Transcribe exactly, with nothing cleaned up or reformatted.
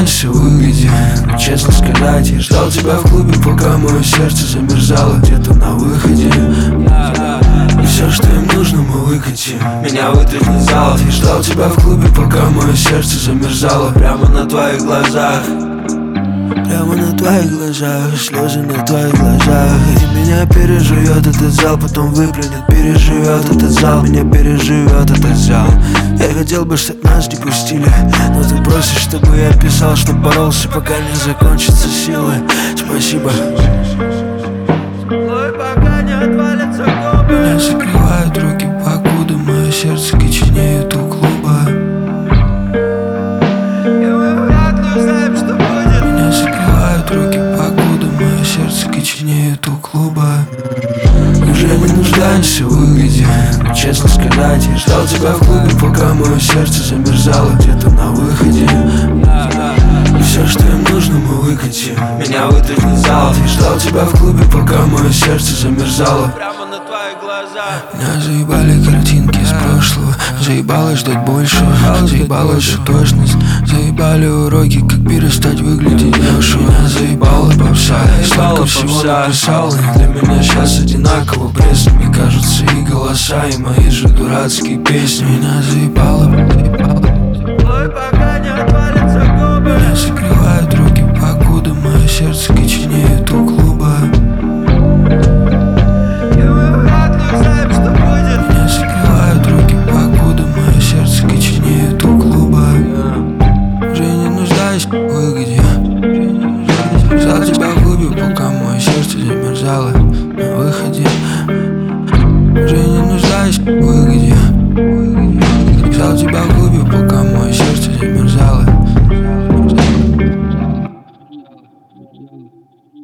нуждаюсь в выгоде, но честно сказать, я ждал тебя в клубе, пока мое сердце замерзало где-то на выходе. И все, что им нужно, мы выкатим. Меня вытряхнет зал. Я ждал тебя в клубе, пока мое сердце замерзало прямо на твоих глазах. Прямо на твоих глазах, слезы на твоих глазах. И меня переживет этот зал, потом выплюнет, переживет этот зал. Меня переживет этот зал. Я хотел бы, чтоб нас не пустили, но ты просишь, чтобы я писал, что боролся, пока не закончатся силы. Спасибо. Меня закрывают руки, покуда мое сердце коченеет у клуба. Меня закрывают руки, покуда мое сердце коченеет у клуба. Уже не нуждаемся в выгоде, но честно сказать, я ждал тебя в клубе, пока мое сердце замерзало где-то на выходе. И все, что им нужно, мы выкатим. Меня вытряхнет зал. Я ждал тебя в клубе, пока мое сердце замерзало прямо на твоих глазах. Меня заебали картинки из прошлого, заебало ждать больше, заебала же точность, заебали уроки, как перестать выглядеть дешево. Меня заебала попса, я столько всего написал, и для меня сейчас одинаково пресными кажутся и голоса, и мои же дурацкие песни. Меня заебало, заебало. Меня закрывают руки, покуда мое сердце коченеет у клуба. Меня закрывают руки, покуда мое сердце коченеет у клуба. Уже не нуждаюсь в выгоде. Ждал тебя в клубе, пока мое сердце замерзало на выходе. Уже не нуждаюсь в выгоде.